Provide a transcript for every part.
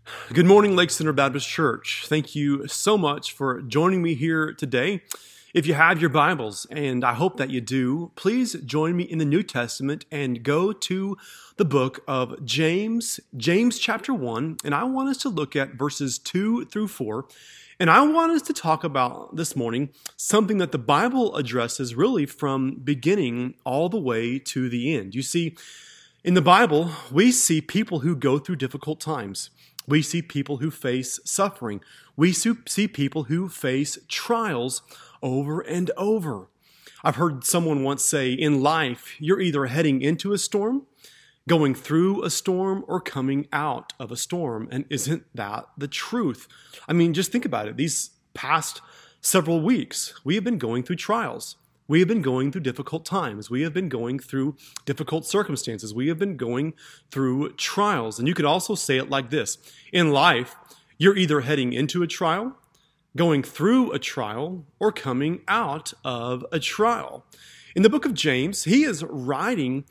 Good morning, Lake Center Baptist Church. Thank you so much for joining me here today. If you have your Bibles, and I hope that you do, please join me in the New Testament and go to the book of James, James chapter 1, and I want us to look at verses 2 through 4. And I want us to talk about this morning something that the Bible addresses really from beginning all the way to the end. You see, in the Bible, we see people who go through difficult times. We see people who face suffering. We see people who face trials over and over. I've heard someone once say, in life, you're either heading into a storm, going through a storm, or coming out of a storm. And isn't that the truth? I mean, just think about it. These past several weeks, we have been going through trials. We have been going through difficult times. We have been going through difficult circumstances. We have been going through trials. And you could also say it like this. In life, you're either heading into a trial, going through a trial, or coming out of a trial. In the book of James, he is writing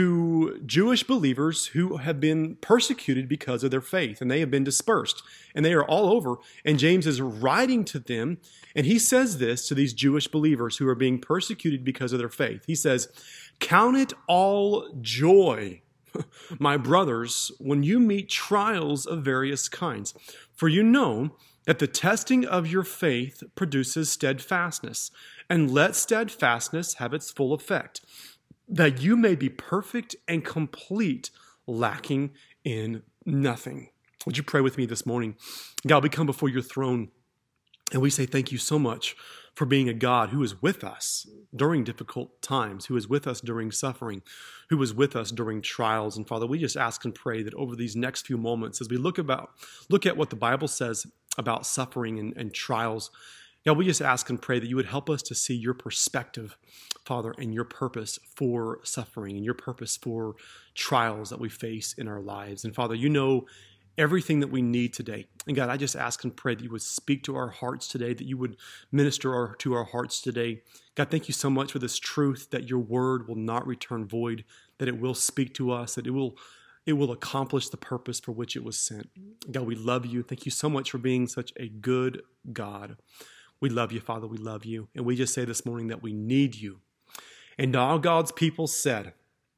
to Jewish believers who have been persecuted because of their faith, and they have been dispersed, and they are all over. And James is writing to them, and he says this to these Jewish believers who are being persecuted because of their faith. He says, "Count it all joy, my brothers, when you meet trials of various kinds, for you know that the testing of your faith produces steadfastness, and let steadfastness have its full effect, that you may be perfect and complete, lacking in nothing." Would you pray with me this morning? God, we come before your throne, and we say thank you so much for being a God who is with us during difficult times, who is with us during suffering, who is with us during trials. And Father, we just ask and pray that over these next few moments, as we look at what the Bible says about suffering and trials, God, we just ask and pray that you would help us to see your perspective, Father, and your purpose for suffering and your purpose for trials that we face in our lives. And Father, you know everything that we need today. And God, I just ask and pray that you would speak to our hearts today, that you would minister to our hearts today. God, thank you so much for this truth that your word will not return void, that it will speak to us, that it will accomplish the purpose for which it was sent. God, we love you. Thank you so much for being such a good God. We love you, Father. We love you. And we just say this morning that we need you. And all God's people said,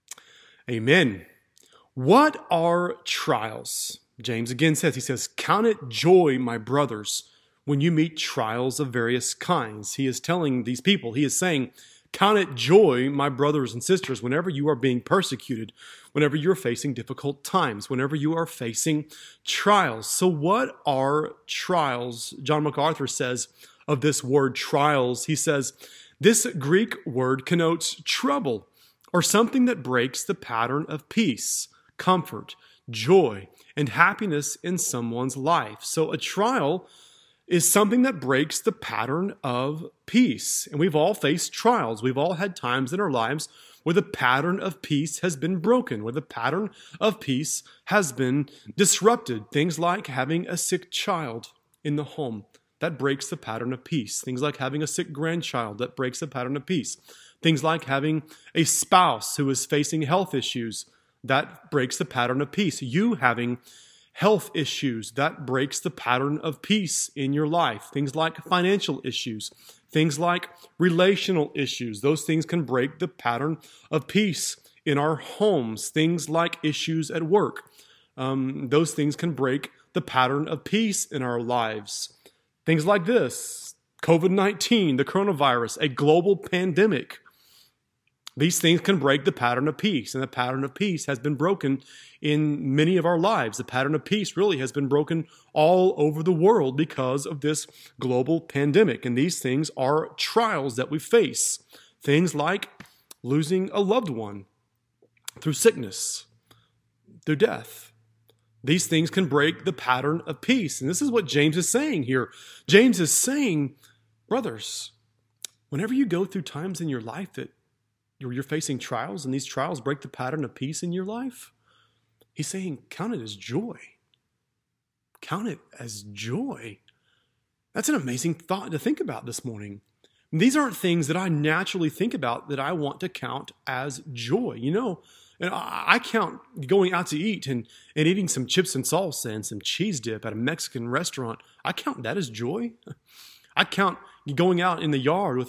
amen. What are trials? James again says, he says, "Count it joy, my brothers, when you meet trials of various kinds." He is telling these people, he is saying, count it joy, my brothers and sisters, whenever you are being persecuted, whenever you're facing difficult times, whenever you are facing trials. So what are trials? John MacArthur says of this word trials, he says, this Greek word connotes trouble or something that breaks the pattern of peace, comfort, joy, and happiness in someone's life. So a trial is something that breaks the pattern of peace. And we've all faced trials. We've all had times in our lives where the pattern of peace has been broken, where the pattern of peace has been disrupted. Things like having a sick child in the home, that breaks the pattern of peace. Things like having a sick grandchild, that breaks the pattern of peace. Things like having a spouse who is facing health issues, that breaks the pattern of peace. You having health issues, that breaks the pattern of peace in your life. Things like financial issues, things like relational issues, those things can break the pattern of peace in our homes. Things like issues at work, those things can break the pattern of peace in our lives. Things like this, COVID-19, the coronavirus, a global pandemic. These things can break the pattern of peace, and the pattern of peace has been broken in many of our lives. The pattern of peace really has been broken all over the world because of this global pandemic, and these things are trials that we face. Things like losing a loved one through sickness, through death. These things can break the pattern of peace, and this is what James is saying here. James is saying, brothers, whenever you go through times in your life that you're facing trials, and these trials break the pattern of peace in your life, he's saying, count it as joy. Count it as joy. That's an amazing thought to think about this morning. These aren't things that I naturally think about that I want to count as joy. You know, And I count going out to eat and eating some chips and salsa and some cheese dip at a Mexican restaurant. I count that as joy. I count going out in the yard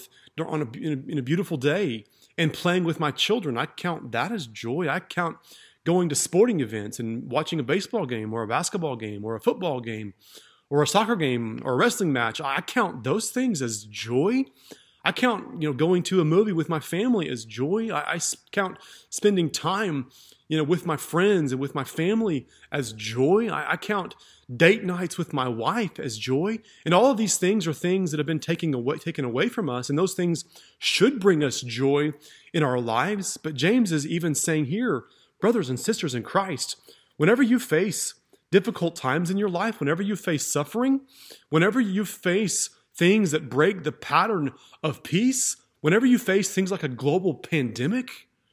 in a beautiful day and playing with my children. I count that as joy. I count going to sporting events and watching a baseball game or a basketball game or a football game or a soccer game or a wrestling match. I count those things as joy. I count, going to a movie with my family as joy. I count spending time, with my friends and with my family as joy. I count date nights with my wife as joy. And all of these things are things that have been taken away from us. And those things should bring us joy in our lives. But James is even saying here, brothers and sisters in Christ, whenever you face difficult times in your life, whenever you face suffering, whenever you face things that break the pattern of peace, whenever you face things like a global pandemic,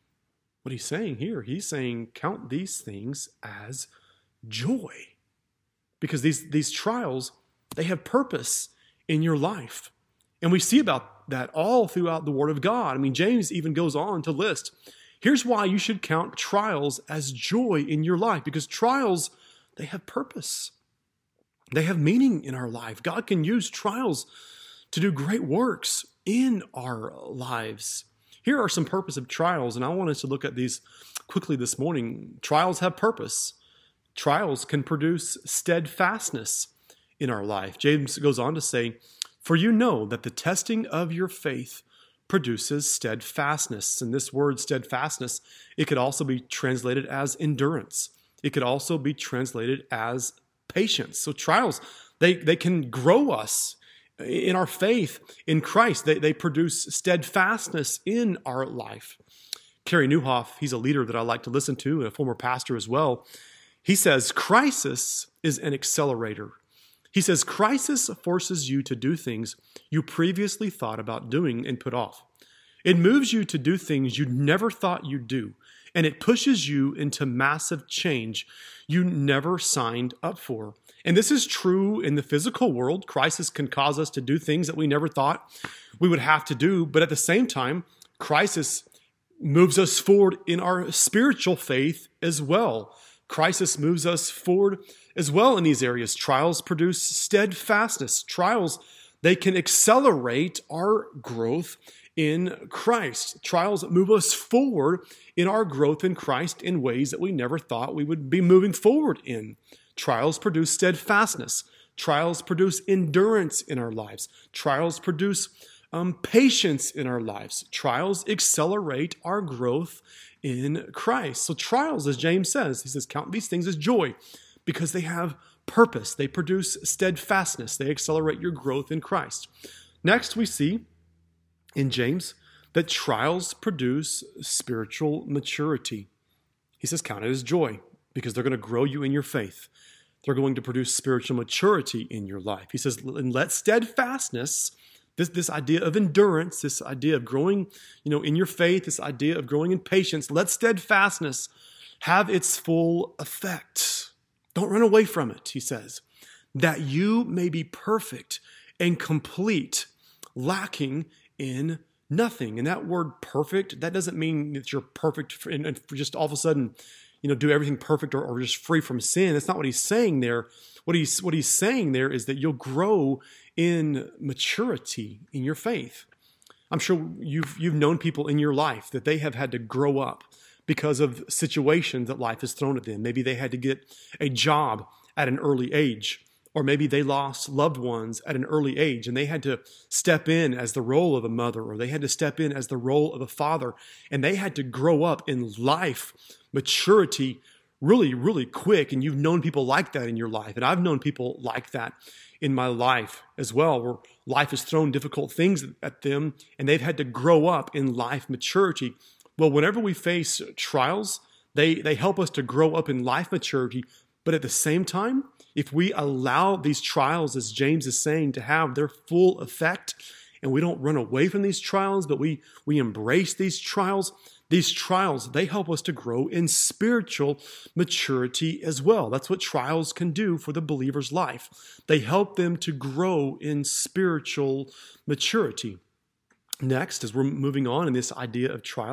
what he's saying here, he's saying count these things as joy. Because these trials, they have purpose in your life. And we see about that all throughout the Word of God. I mean, James even goes on to list, here's why you should count trials as joy in your life. Because trials, they have purpose. They have meaning in our life. God can use trials to do great works in our lives. Here are some purpose of trials, and I want us to look at these quickly this morning. Trials have purpose. Trials can produce steadfastness in our life. James goes on to say, for you know that the testing of your faith produces steadfastness. And this word steadfastness, it could also be translated as endurance. It could also be translated as patience. So trials, they can grow us in our faith in Christ. They produce steadfastness in our life. Kerry Newhoff, he's a leader that I like to listen to and a former pastor as well. He says, crisis is an accelerator. He says, crisis forces you to do things you previously thought about doing and put off. It moves you to do things you never thought you'd do, and it pushes you into massive change you never signed up for. And this is true in the physical world. Crisis can cause us to do things that we never thought we would have to do, but at the same time, crisis moves us forward in our spiritual faith as well. Crisis moves us forward as well in these areas. Trials produce steadfastness. Trials, they can accelerate our growth in Christ. Trials move us forward in our growth in Christ in ways that we never thought we would be moving forward in. Trials produce steadfastness. Trials produce endurance in our lives. Trials produce patience in our lives. Trials accelerate our growth in Christ. So trials, as James says, he says, count these things as joy because they have purpose. They produce steadfastness. They accelerate your growth in Christ. Next, we see in James that trials produce spiritual maturity. He says, count it as joy because they're going to grow you in your faith. They're going to produce spiritual maturity in your life. He says, and let steadfastness, this idea of endurance, this idea of growing, in your faith, this idea of growing in patience, let steadfastness have its full effect. Don't run away from it, he says, that you may be perfect and complete, lacking in nothing. And that word perfect, that doesn't mean that you're perfect and just all of a sudden, do everything perfect or just free from sin. That's not what he's saying there. What he's saying there is that you'll grow in maturity in your faith. I'm sure you've known people in your life that they have had to grow up because of situations that life has thrown at them. Maybe they had to get a job at an early age, or maybe they lost loved ones at an early age and they had to step in as the role of a mother, or they had to step in as the role of a father, and they had to grow up in life maturity really, really quick. And you've known people like that in your life. And I've known people like that in my life as well, where life has thrown difficult things at them and they've had to grow up in life maturity. Well, whenever we face trials, they help us to grow up in life maturity. But at the same time, if we allow these trials, as James is saying, to have their full effect, and we don't run away from these trials, but we embrace these trials, they help us to grow in spiritual maturity as well. That's what trials can do for the believer's life. They help them to grow in spiritual maturity. Next, as we're moving on in this idea of trials,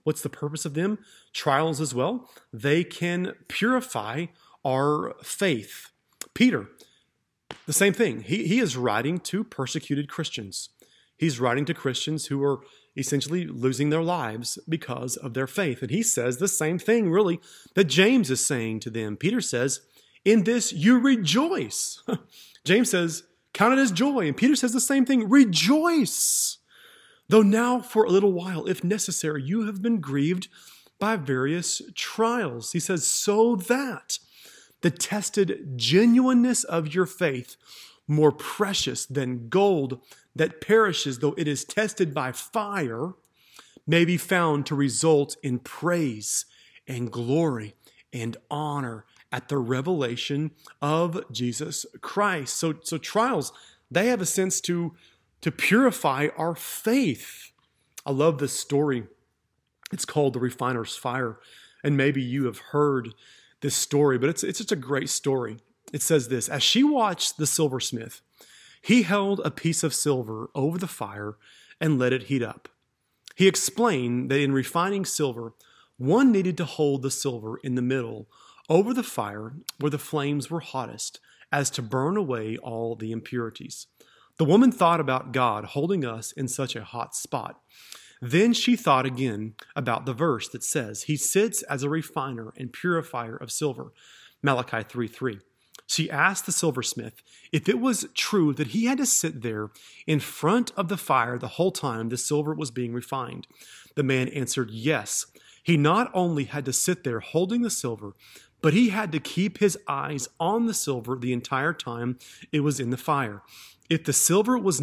What's the purpose of them? Trials as well. They can purify our faith. Peter, the same thing. He is writing to persecuted Christians. He's writing to Christians who are essentially losing their lives because of their faith. And he says the same thing, really, that James is saying to them. Peter says, in this you rejoice. James says, count it as joy. And Peter says the same thing, rejoice. Though now for a little while, if necessary, you have been grieved by various trials. He says, so that the tested genuineness of your faith, more precious than gold that perishes though it is tested by fire, may be found to result in praise and glory and honor at the revelation of Jesus Christ. So trials, they have a sense to purify our faith. I love this story. It's called The Refiner's Fire. And maybe you have heard this story, but it's just a great story. It says this: as she watched the silversmith, he held a piece of silver over the fire and let it heat up. He explained that in refining silver, one needed to hold the silver in the middle over the fire where the flames were hottest, as to burn away all the impurities. The woman thought about God holding us in such a hot spot. Then she thought again about the verse that says, he sits as a refiner and purifier of silver, Malachi 3:3. She asked the silversmith if it was true that he had to sit there in front of the fire the whole time the silver was being refined. The man answered yes. He not only had to sit there holding the silver, but he had to keep his eyes on the silver the entire time it was in the fire. If the silver was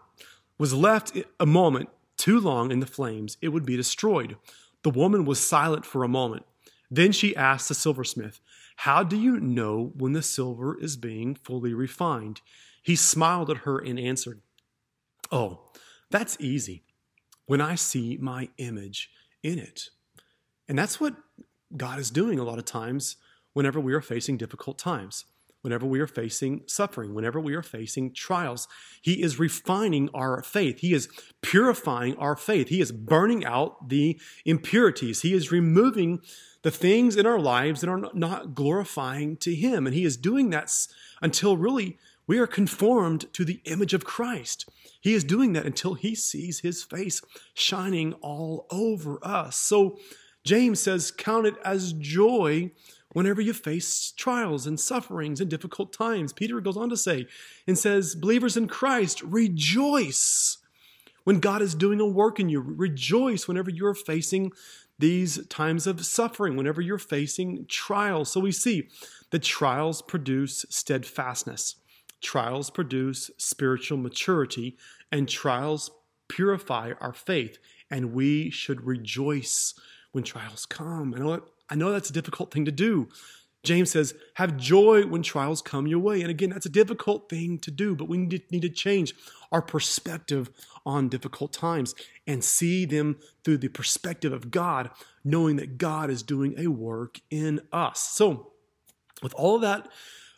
left a moment too long in the flames, it would be destroyed. The woman was silent for a moment. Then she asked the silversmith, how do you know when the silver is being fully refined? He smiled at her and answered, oh, that's easy, when I see my image in it. And that's what God is doing a lot of times whenever we are facing difficult times, whenever we are facing suffering, whenever we are facing trials. He is refining our faith. He is purifying our faith. He is burning out the impurities. He is removing the things in our lives that are not glorifying to Him. And He is doing that until really we are conformed to the image of Christ. He is doing that until He sees His face shining all over us. So James says, count it as joy whenever you face trials and sufferings and difficult times. Peter goes on to say and says, believers in Christ, rejoice when God is doing a work in you. Rejoice whenever you're facing these times of suffering, whenever you're facing trials. So we see that trials produce steadfastness. Trials produce spiritual maturity, and trials purify our faith. And we should rejoice when trials come. I know that's a difficult thing to do. James says, have joy when trials come your way. And again, that's a difficult thing to do, but we need to change our perspective on difficult times and see them through the perspective of God, knowing that God is doing a work in us. So with all of that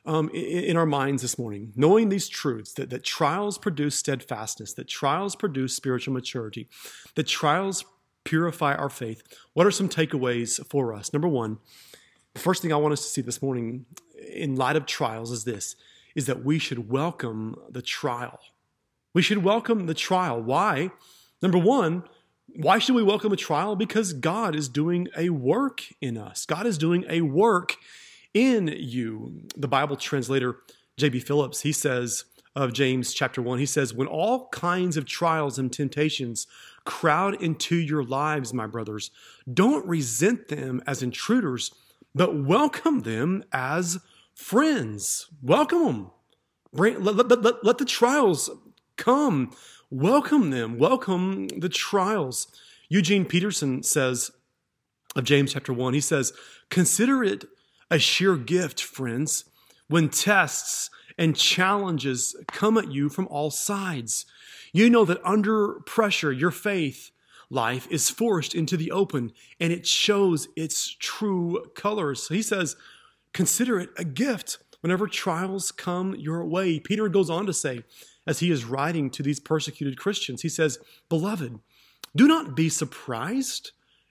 in our minds this morning, knowing these truths, that trials produce steadfastness, that trials produce spiritual maturity, that trials purify our faith, what are some takeaways for us? Number one, the first thing I want us to see this morning in light of trials is that we should welcome the trial. We should welcome the trial. Why? Number one, why should we welcome a trial? Because God is doing a work in us. God is doing a work in you. The Bible translator, J.B. Phillips, he says of James chapter 1, he says, when all kinds of trials and temptations crowd into your lives, my brothers, don't resent them as intruders, but welcome them as friends. Welcome them. Let the trials come. Welcome them. Welcome the trials. Eugene Peterson says of James chapter 1, he says, consider it a sheer gift, friends, when tests and challenges come at you from all sides. You know that under pressure, your faith life is forced into the open and it shows its true colors. So he says, consider it a gift whenever trials come your way. Peter goes on to say, as he is writing to these persecuted Christians, he says, beloved, do not be surprised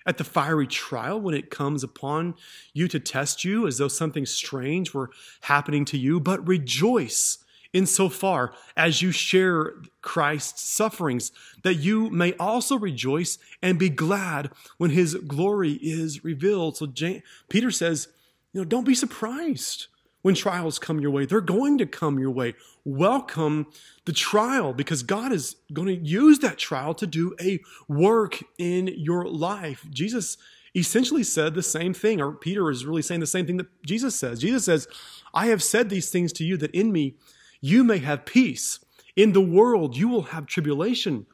at the fiery trial when it comes upon you to test you as though something strange were happening to you, but rejoice insofar as you share Christ's sufferings, that you may also rejoice and be glad when his glory is revealed. So Peter says, don't be surprised when trials come your way. They're going to come your way. Welcome the trial, because God is going to use that trial to do a work in your life. Jesus essentially said the same thing, or Peter is really saying the same thing that Jesus says. Jesus says, I have said these things to you that in me you may have peace. In the world you will have tribulation,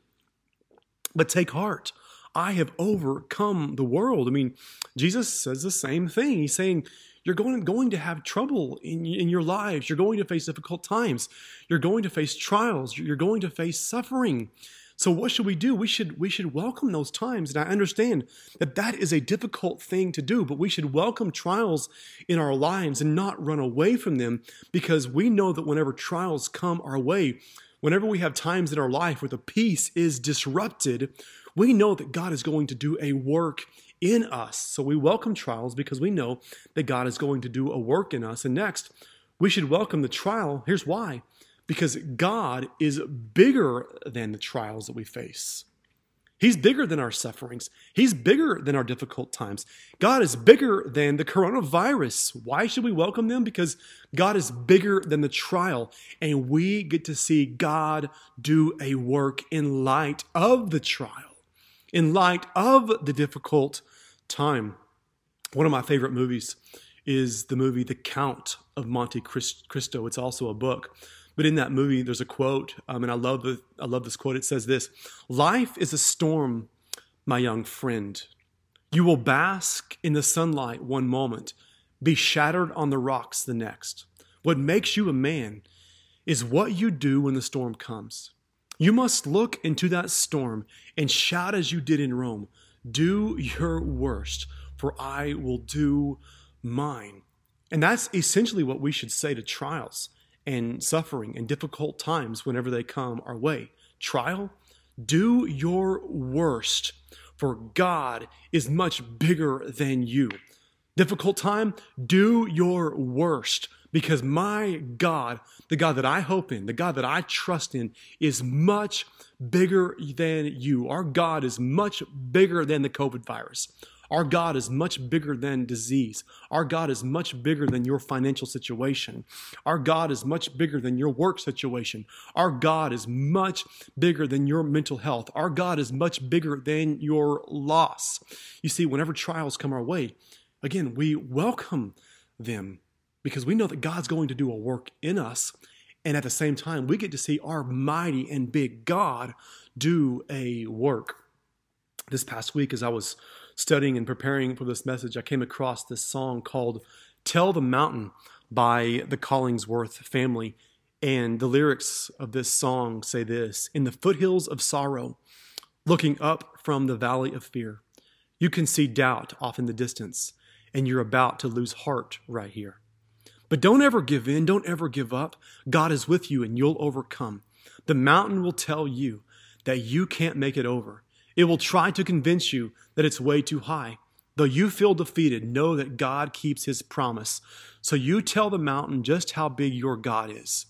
but take heart. I have overcome the world. Jesus says the same thing. He's saying, you're going to have trouble in your lives. You're going to face difficult times. You're going to face trials. You're going to face suffering. So what should we do? We should welcome those times. And I understand that is a difficult thing to do, but we should welcome trials in our lives and not run away from them, because we know that whenever trials come our way, whenever we have times in our life where the peace is disrupted, we know that God is going to do a work in us. So we welcome trials because we know that God is going to do a work in us. And next, we should welcome the trial. Here's why. Because God is bigger than the trials that we face. He's bigger than our sufferings. He's bigger than our difficult times. God is bigger than the coronavirus. Why should we welcome them? Because God is bigger than the trial, and we get to see God do a work in light of the trial, in light of the difficult time. One of my favorite movies is the movie The Count of Monte Cristo. It's also a book. But in that movie, there's a quote, and I love this quote. It says this: "Life is a storm, my young friend. You will bask in the sunlight one moment, be shattered on the rocks the next. What makes you a man is what you do when the storm comes. You must look into that storm and shout as you did in Rome, 'Do your worst, for I will do mine.'" And that's essentially what we should say to trials and suffering and difficult times whenever they come our way. Trial, do your worst, for God is much bigger than you. Difficult time, do your worst, because my God, the God that I hope in, the God that I trust in, is much bigger than you. Our God is much bigger than the COVID virus. Our God is much bigger than disease. Our God is much bigger than your financial situation. Our God is much bigger than your work situation. Our God is much bigger than your mental health. Our God is much bigger than your loss. You see, whenever trials come our way, again, we welcome them because we know that God's going to do a work in us. And at the same time, we get to see our mighty and big God do a work. This past week, as I was studying and preparing for this message, I came across this song called "Tell the Mountain" by the Collingsworth family. And the lyrics of this song say this: "In the foothills of sorrow, looking up from the valley of fear, you can see doubt off in the distance, and you're about to lose heart right here. But don't ever give in, don't ever give up. God is with you and you'll overcome. The mountain will tell you that you can't make it over. It will try to convince you that it's way too high. Though you feel defeated, know that God keeps his promise. So you tell the mountain just how big your God is.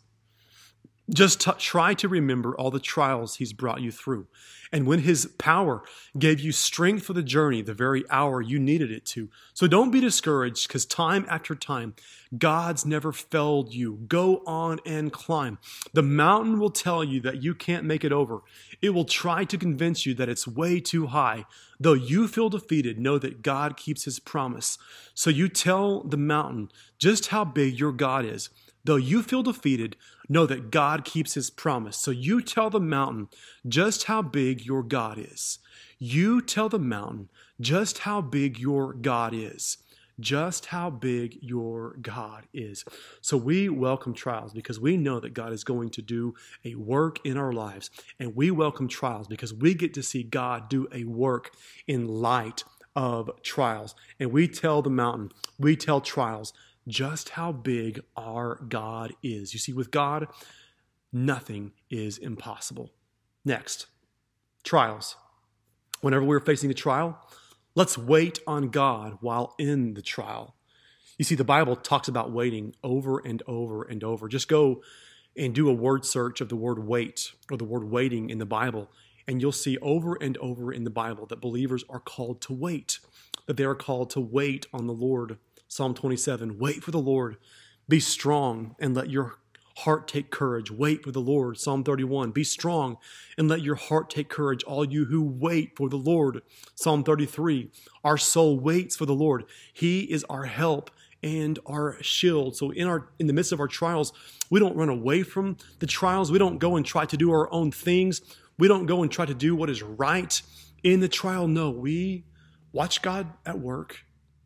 Just try to remember all the trials he's brought you through. And when his power gave you strength for the journey, the very hour you needed it to. So don't be discouraged, because time after time, God's never failed you. Go on and climb. The mountain will tell you that you can't make it over. It will try to convince you that it's way too high. Though you feel defeated, know that God keeps his promise. So you tell the mountain just how big your God is. Though you feel defeated, know that God keeps his promise. So you tell the mountain just how big your God is. You tell the mountain just how big your God is. Just how big your God is. So we welcome trials because we know that God is going to do a work in our lives. And we welcome trials because we get to see God do a work in light of trials. And we tell the mountain, we tell trials, just how big our God is. You see, with God, nothing is impossible. Next, trials. Whenever we're facing a trial, Let's wait on God while in the trial. You see, the Bible talks about waiting over and over and over. Just go and do a word search of the word wait or the word waiting in the Bible, and you'll see over and over in the Bible that believers are called to wait, that they are called to wait on the Lord. Psalm 27, wait for the Lord. Be strong and let your heart take courage. Wait for the Lord. Psalm 31, be strong and let your heart take courage, all you who wait for the Lord. Psalm 33, our soul waits for the Lord. He is our help and our shield. So in the midst of our trials, we don't run away from the trials. We don't go and try to do our own things. We don't go and try to do what is right in the trial. No, we watch God at work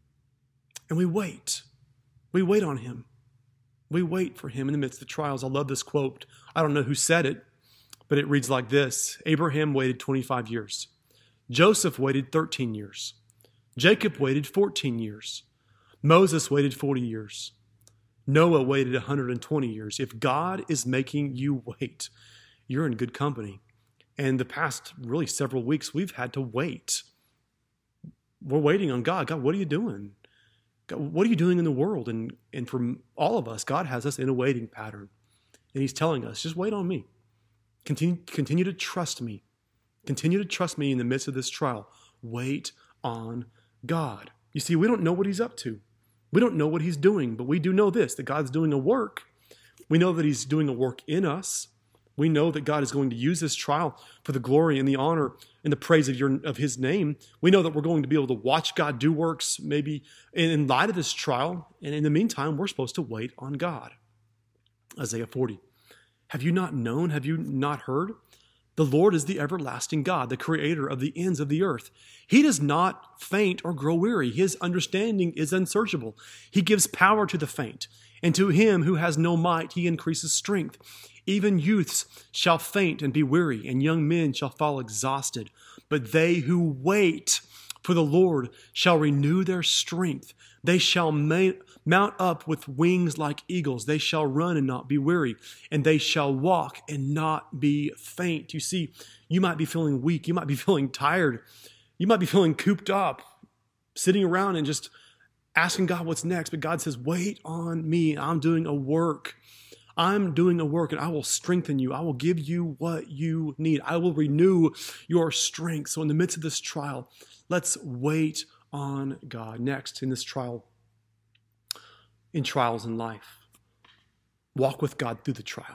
and we wait. We wait on him. We wait for him in the midst of the trials. I love this quote. I don't know who said it, but it reads like this. Abraham waited 25 years. Joseph waited 13 years. Jacob waited 14 years. Moses waited 40 years. Noah waited 120 years. If God is making you wait, you're in good company. And the past really several weeks, we've had to wait. We're waiting on God. God, what are you doing? God, what are you doing in the world? And for all of us, God has us in a waiting pattern. And he's telling us, just wait on me. Continue to trust me. Continue to trust me in the midst of this trial. Wait on God. You see, we don't know what he's up to. We don't know what he's doing, but we do know this, that God's doing a work. We know that he's doing a work in us. We know that God is going to use this trial for the glory and the honor and the praise of his name. We know that we're going to be able to watch God do works maybe in light of this trial. And in the meantime, we're supposed to wait on God. Isaiah 40. Have you not known? Have you not heard? The Lord is the everlasting God, the creator of the ends of the earth. He does not faint or grow weary. His understanding is unsearchable. He gives power to the faint, and to him who has no might, he increases strength. Even youths shall faint and be weary, and young men shall fall exhausted. But they who wait for the Lord shall renew their strength. They shall mount up with wings like eagles. They shall run and not be weary, and they shall walk and not be faint. You see, you might be feeling weak. You might be feeling tired. You might be feeling cooped up, sitting around and just asking God what's next. But God says, wait on me. I'm doing a work. I'm doing a work, and I will strengthen you. I will give you what you need. I will renew your strength. So in the midst of this trial, let's wait on God. Next, in this trial, in trials in life, walk with God through the trial.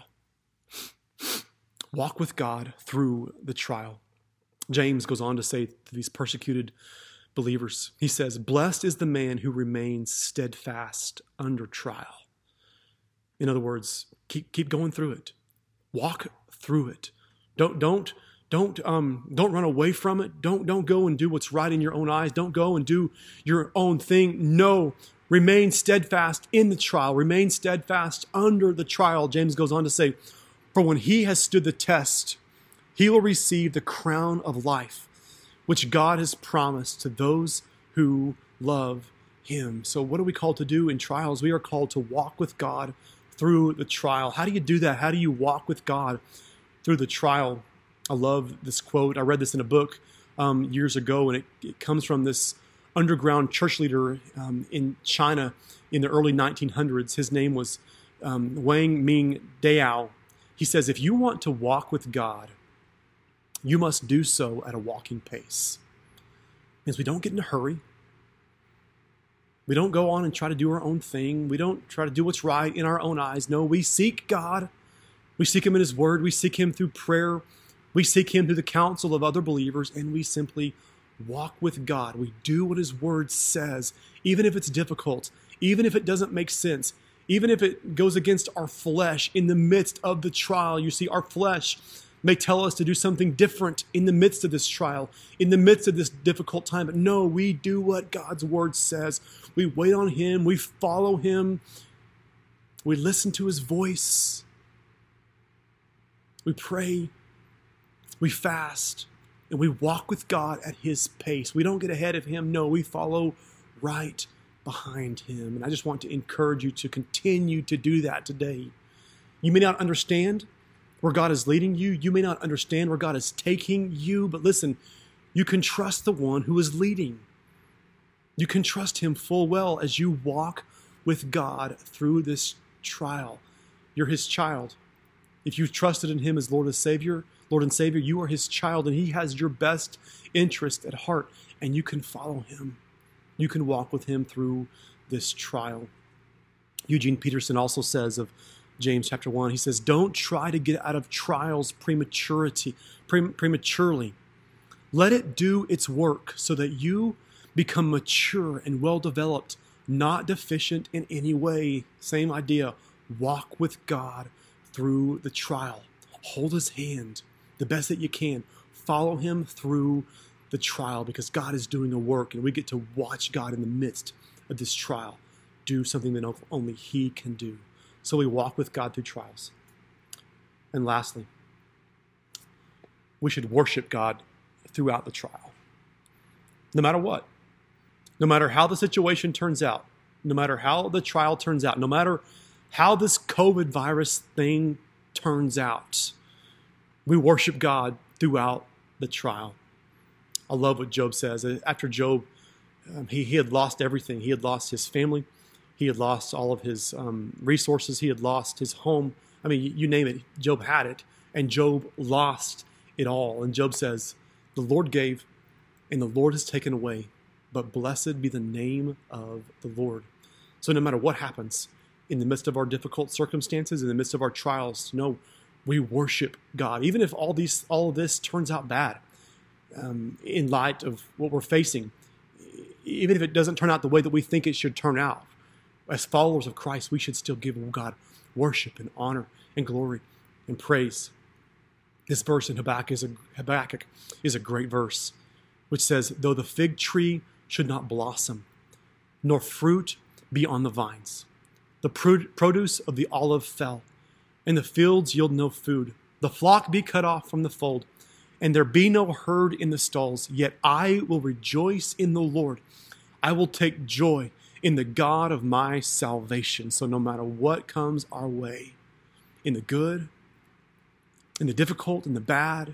Walk with God through the trial. James goes on to say to these persecuted believers, he says, blessed is the man who remains steadfast under trial. In other words, keep going through it. Walk through it. Don't run away from it. Don't go and do what's right in your own eyes. Don't go and do your own thing. No, remain steadfast in the trial. Remain steadfast under the trial. James goes on to say, for when he has stood the test, he will receive the crown of life, which God has promised to those who love him. So what are we called to do in trials? We are called to walk with God through the trial. How do you do that? How do you walk with God through the trial? I love this quote. I read this in a book years ago, and it comes from this underground church leader in China in the early 1900s. His name was Wang Ming Dao. He says, if you want to walk with God, you must do so at a walking pace. It means we don't get in a hurry. We don't go on and try to do our own thing. We don't try to do what's right in our own eyes. No, we seek God. We seek him in his word. We seek him through prayer. We seek him through the counsel of other believers, and we simply walk with God. We do what his word says, even if it's difficult, even if it doesn't make sense, even if it goes against our flesh in the midst of the trial. You see, our flesh may tell us to do something different in the midst of this trial, in the midst of this difficult time. But no, we do what God's word says. We wait on him. We follow him. We listen to his voice. We pray. We fast. And we walk with God at his pace. We don't get ahead of him. No, we follow right behind him. And I just want to encourage you to continue to do that today. You may not understand where God is leading you. You may not understand where God is taking you. But listen, you can trust the one who is leading. You can trust him full well as you walk with God through this trial. You're his child. If you've trusted in him as Lord and Savior, you are his child, and he has your best interest at heart, and you can follow him. You can walk with him through this trial. Eugene Peterson also says of James chapter 1, he says, don't try to get out of trials prematurely. Let it do its work so that you become mature and well-developed, not deficient in any way. Same idea. Walk with God through the trial. Hold his hand the best that you can. Follow him through the trial because God is doing a work, and we get to watch God in the midst of this trial do something that only he can do. So we walk with God through trials. And lastly, we should worship God throughout the trial. No matter what. No matter how the situation turns out. No matter how the trial turns out. No matter how this COVID virus thing turns out. We worship God throughout the trial. I love what Job says. After Job, he had lost everything. He had lost his family. He had lost all of his resources. He had lost his home. I mean, you name it. Job had it. And Job lost it all. And Job says, the Lord gave and the Lord has taken away. But blessed be the name of the Lord. So no matter what happens in the midst of our difficult circumstances, in the midst of our trials, we worship God. Even if all of this turns out bad in light of what we're facing, even if it doesn't turn out the way that we think it should turn out, as followers of Christ, we should still give God worship and honor and glory and praise. This verse in Habakkuk is a great verse, which says, though the fig tree should not blossom, nor fruit be on the vines, the produce of the olive fell, and the fields yield no food, the flock be cut off from the fold, and there be no herd in the stalls, yet I will rejoice in the Lord. I will take joy in the God of my salvation. So no matter what comes our way, in the good, in the difficult, in the bad,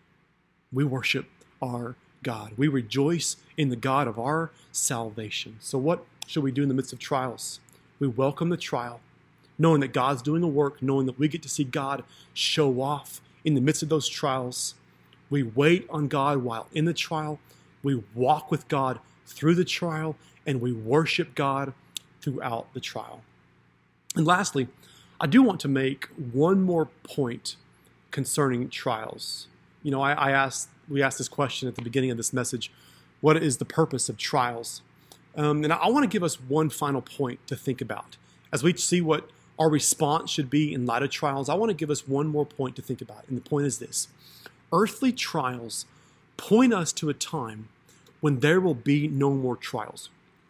we worship our God. We rejoice in the God of our salvation. So what should we do in the midst of trials? We welcome the trial, knowing that God's doing a work, knowing that we get to see God show off in the midst of those trials. We wait on God while in the trial. We walk with God through the trial, and we worship God throughout the trial. And lastly, I do want to make one more point concerning trials. We asked this question at the beginning of this message, what is the purpose of trials? And I want to give us one final point to think about. As we see what our response should be in light of trials, I want to give us one more point to think about. And the point is this. Earthly trials point us to a time when there will be no more trials.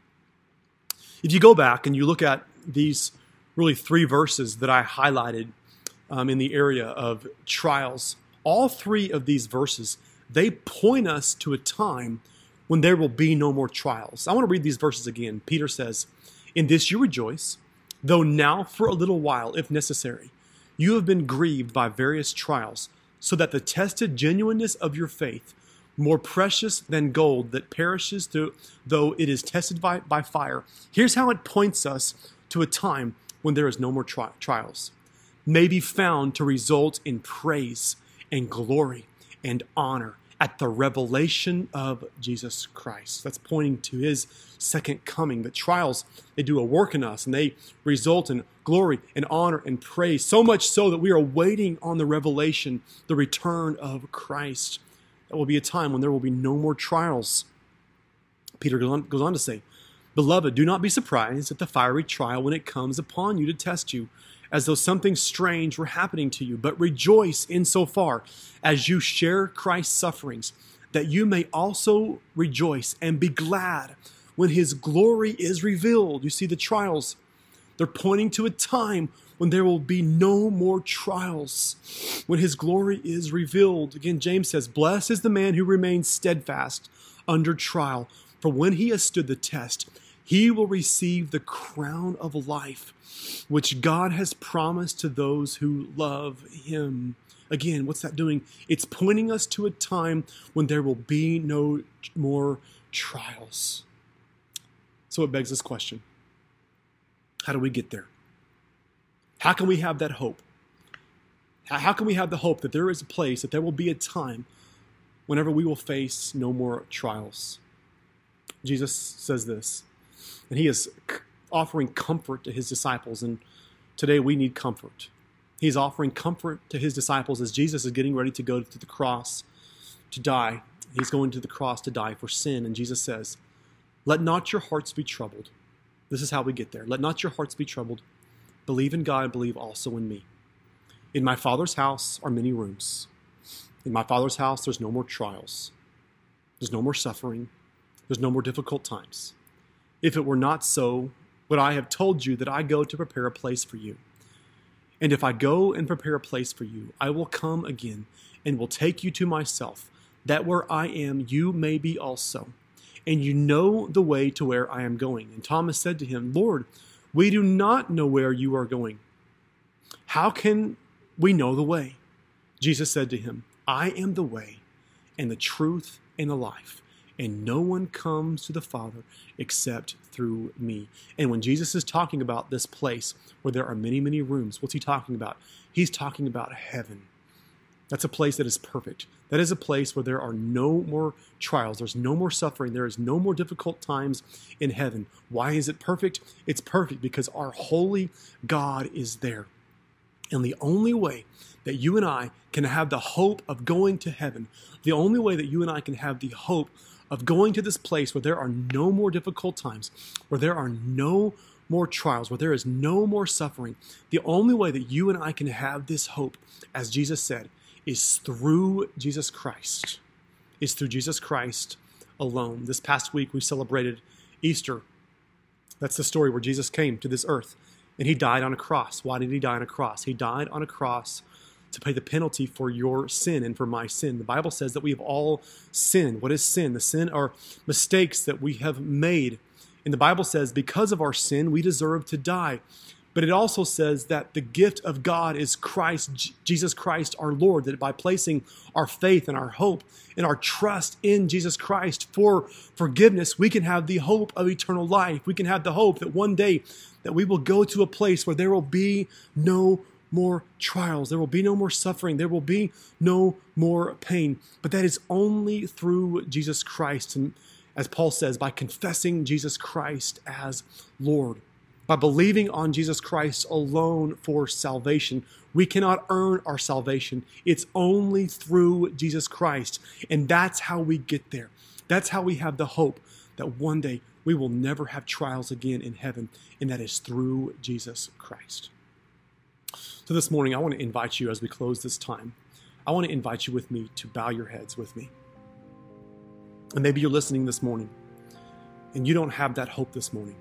If you go back and you look at these really 3 verses that I highlighted in the area of trials, all 3 of these verses, they point us to a time when there will be no more trials. I want to read these verses again. Peter says, in this you rejoice, though now for a little while, if necessary, you have been grieved by various trials, so that the tested genuineness of your faith, more precious than gold that perishes though it is tested by fire. Here's how it points us to a time when there is no more trials. May be found to result in praise and glory and honor at the revelation of Jesus Christ. That's pointing to his second coming. The trials, they do a work in us, and they result in glory and honor and praise, so much so that we are waiting on the revelation, the return of Christ. That will be a time when there will be no more trials. Peter goes on to say, beloved, do not be surprised at the fiery trial when it comes upon you to test you, as though something strange were happening to you, but rejoice insofar as you share Christ's sufferings, that you may also rejoice and be glad when his glory is revealed. You see, the trials, they're pointing to a time when there will be no more trials, when his glory is revealed. Again, James says, blessed is the man who remains steadfast under trial, for when he has stood the test, he will receive the crown of life, which God has promised to those who love him. Again, what's that doing? It's pointing us to a time when there will be no more trials. So it begs this question. How do we get there? How can we have that hope? How can we have the hope that there is a place, that there will be a time whenever we will face no more trials? Jesus says this, and he is offering comfort to his disciples, and today we need comfort. He's offering comfort to his disciples as Jesus is getting ready to go to the cross to die. He's going to the cross to die for sin, and Jesus says, "Let not your hearts be troubled." This is how we get there. "Let not your hearts be troubled. Believe in God, believe also in me. In my Father's house are many rooms. In my Father's house, there's no more trials. There's no more suffering. There's no more difficult times. If it were not so, would I have told you that I go to prepare a place for you? And if I go and prepare a place for you, I will come again and will take you to myself, that where I am, you may be also. And you know the way to where I am going." And Thomas said to him, "Lord, we do not know where you are going. How can we know the way?" Jesus said to him, "I am the way and the truth and the life, and no one comes to the Father except through me." And when Jesus is talking about this place where there are many, many rooms, what's he talking about? He's talking about heaven. That's a place that is perfect. That is a place where there are no more trials. There's no more suffering. There is no more difficult times in heaven. Why is it perfect? It's perfect because our holy God is there. And the only way that you and I can have the hope of going to heaven, the only way that you and I can have the hope of going to this place where there are no more difficult times, where there are no more trials, where there is no more suffering, the only way that you and I can have this hope, as Jesus said, is through Jesus Christ. Is through Jesus Christ alone. This past week we celebrated Easter. That's the story where Jesus came to this earth and he died on a cross. Why did he die on a cross? He died on a cross to pay the penalty for your sin and for my sin. The Bible says that we have all sinned. What is sin? The sin are mistakes that we have made. And the Bible says because of our sin, we deserve to die. But it also says that the gift of God is Christ, Jesus Christ, our Lord, that by placing our faith and our hope and our trust in Jesus Christ for forgiveness, we can have the hope of eternal life. We can have the hope that one day that we will go to a place where there will be no more trials. There will be no more suffering. There will be no more pain. But that is only through Jesus Christ. And as Paul says, by confessing Jesus Christ as Lord. By believing on Jesus Christ alone for salvation. We cannot earn our salvation. It's only through Jesus Christ. And that's how we get there. That's how we have the hope that one day we will never have trials again in heaven. And that is through Jesus Christ. So this morning, I want to invite you as we close this time. I want to invite you with me to bow your heads with me. And maybe you're listening this morning and you don't have that hope this morning.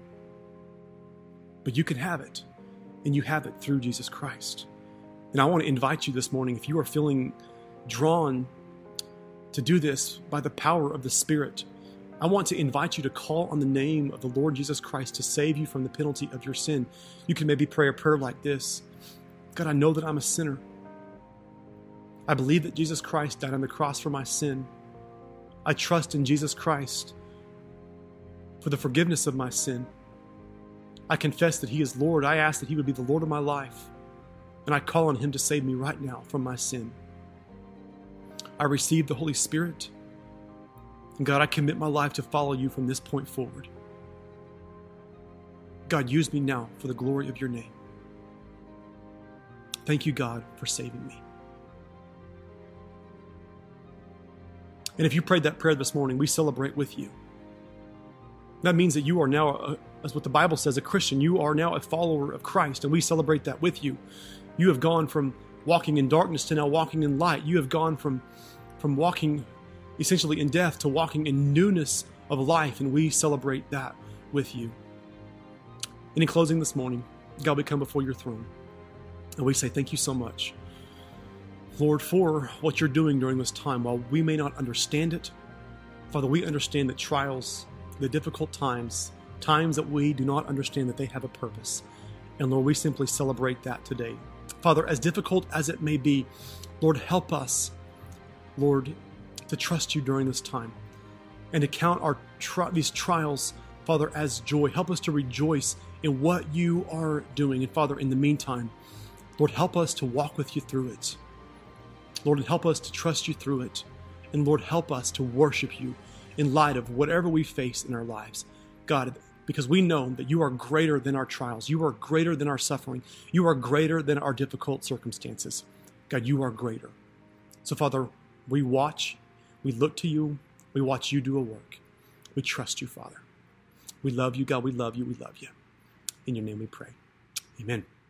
But you can have it, and you have it through Jesus Christ. And I want to invite you this morning, if you are feeling drawn to do this by the power of the Spirit, I want to invite you to call on the name of the Lord Jesus Christ to save you from the penalty of your sin. You can maybe pray a prayer like this. God, I know that I'm a sinner. I believe that Jesus Christ died on the cross for my sin. I trust in Jesus Christ for the forgiveness of my sin. I confess that He is Lord. I ask that He would be the Lord of my life. And I call on Him to save me right now from my sin. I receive the Holy Spirit. And God, I commit my life to follow You from this point forward. God, use me now for the glory of Your name. Thank You, God, for saving me. And if you prayed that prayer this morning, we celebrate with you. That means that you are now, as what the Bible says, a Christian. You are now a follower of Christ, and we celebrate that with you. You have gone from walking in darkness to now walking in light. You have gone from walking essentially in death to walking in newness of life, and we celebrate that with you. And in closing this morning, God, we come before Your throne, and we say thank You so much, Lord, for what You're doing during this time. While we may not understand it, Father, we understand that trials, the difficult times that we do not understand, that they have a purpose. And Lord, we simply celebrate that today. Father, as difficult as it may be, Lord, help us, Lord, to trust You during this time and to count these trials, Father, as joy. Help us to rejoice in what you are doing. And Father, in the meantime, Lord, help us to walk with you through it. Lord, and help us to trust you through it. And Lord, help us to worship you in light of whatever we face in our lives. God, because we know that you are greater than our trials. You are greater than our suffering. You are greater than our difficult circumstances. God, you are greater. So Father, we watch, we look to you, we watch you do a work. We trust you, Father. We love you, God. We love you. We love you. In your name we pray. Amen.